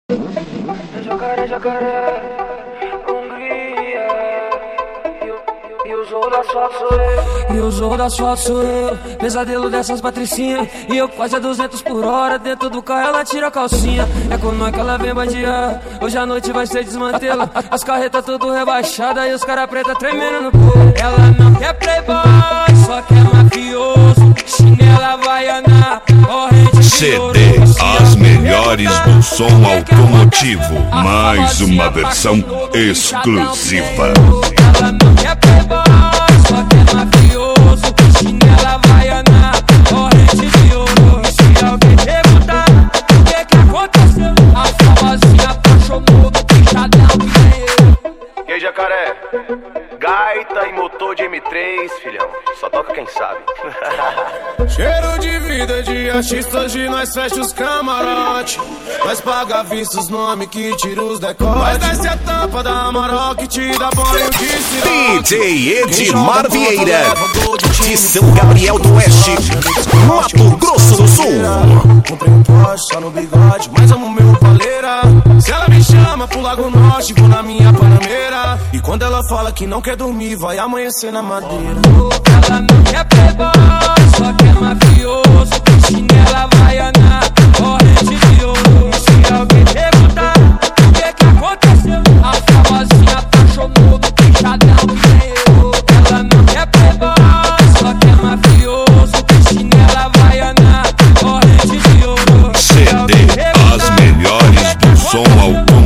Jacaré, jacaré, Hungria. E o zorro da asfalto sou eu. E o zorro da asfalto sou eu. Pesadelo dessas patricinhas. E eu quase a 200 por hora. Dentro do carro ela tira a calcinha. É com nós que ela vem bandear. Hoje à noite vai ser desmantela. As carretas tudo rebaixadas. E os cara preta tremendo no povo. Ela não quer playboy, só quer mafioso. Chinela havaiana, corrente CD, as melhores do som automotivo. Mais uma versão exclusiva. Ela não quer playboy, só quer mafioso. Chinela havaiana, corrente de ouro. E se alguém perguntar o que aconteceu, a famosinha apaixonou do pichadão que nem eu. E aí, jacaré? Gaita e motor de M3, filhão. Só toca quem sabe. Cheiro de vida de artista, hoje nós fecha os camarote. Nós paga vista os nomes que tira os decotes. Nós desce a tampa da Amarok que te dá banho de ciroque. DJ Edmar Vieira, de São Gabriel do Oeste, Mato Grosso do Sul. Comprei um Porsche só no bigode, mas amo meu paleira. Se ela me chama pro Lago Norte, vou na minha Panameira. E quando ela fala que não quer dormir, vai amanhecer na madeira. Ela não quer playboy, só quer mafioso. Chinela havaiana, corrente de ouro. E se alguém perguntar o que aconteceu, a famosinha apaixonou do pichadão que nem eu. Ela não quer playboy, só quer mafioso. Chinela havaiana, corrente de ouro. CD, as melhores do som automotivo.